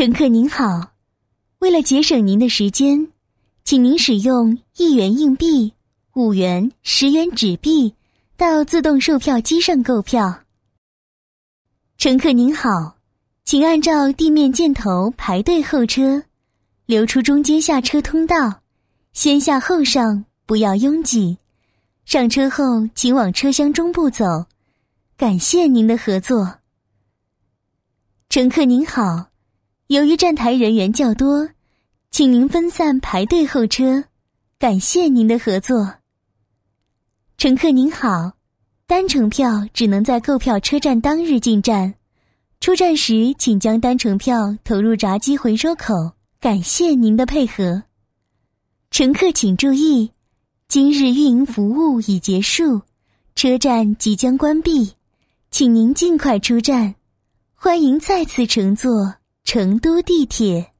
乘客您好，为了节省您的时间，请您使用1元硬币、5元、10元纸币到自动售票机上购票。乘客您好，请按照地面箭头排队候车，留出中间下车通道，先下后上，不要拥挤。上车后请往车厢中部走，感谢您的合作。乘客您好，由于站台人员较多，请您分散排队候车，感谢您的合作。乘客您好，单程票只能在购票车站当日进站，出站时请将单程票投入闸机回收口，感谢您的配合。乘客请注意，今日运营服务已结束，车站即将关闭，请您尽快出站，欢迎再次乘坐成都地铁。